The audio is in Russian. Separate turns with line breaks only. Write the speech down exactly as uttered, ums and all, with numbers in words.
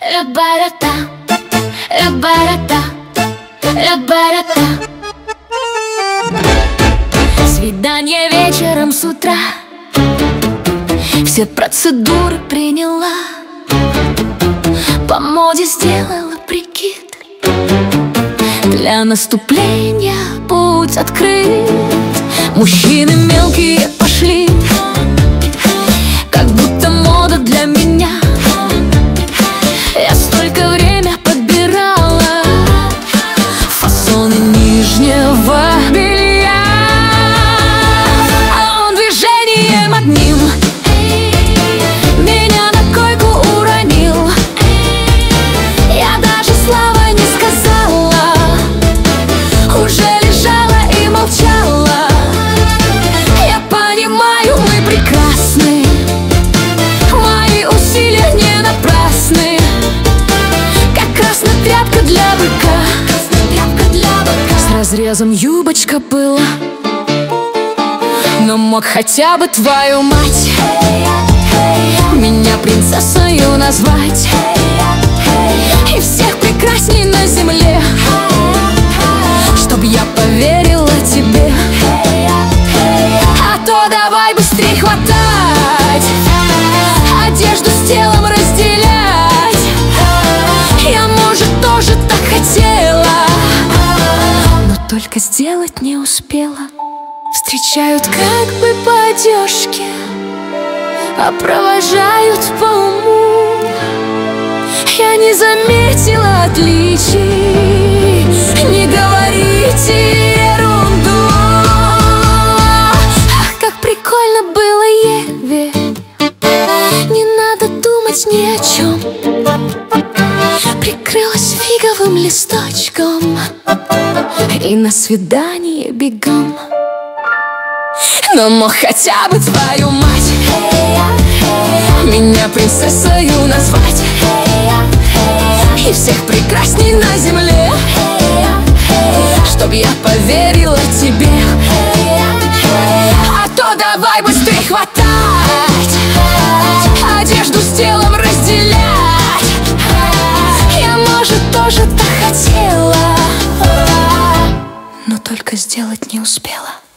Ра-ба-ра-та, ра-ба-ра-та, ра-ба-ра-та. Свидание вечером с утра, все процедуры приняла, по моде сделала прикид, для наступления путь открыт. Мужчины мелкие пошли, как будто мода для меня. Я столько время подбирала фасоны нижнего белья, а он движением одним меня на койку уронил. Я даже слова не сказала, уже лежала и молчала. Я понимаю, мы прекрасны, мои усилия не напрасны, как красная тряпка для быка. С разрезом юбочка была, но мог хотя бы твою мать меня принцессою назвать, и всех прекрасней на земле, чтоб я поверила тебе. А то давай быстрей хватать, одежду с телом разделять. Я, может, тоже так хотела, но только сделать не успела. Встречают как бы по одежке, а провожают по уму. Я не заметила отличий, не говорите ерунду. Ах, как прикольно было Еве, не надо думать ни о чем. Прикрылась фиговым листочком и на свидание бегом. Но мог хотя бы твою мать меня принцессою назвать, и всех прекрасней на земле, чтоб я поверила тебе. А то давай быстрей хватать, одежду с телом разделять. Я, может, тоже так хотела, но только сделать не успела.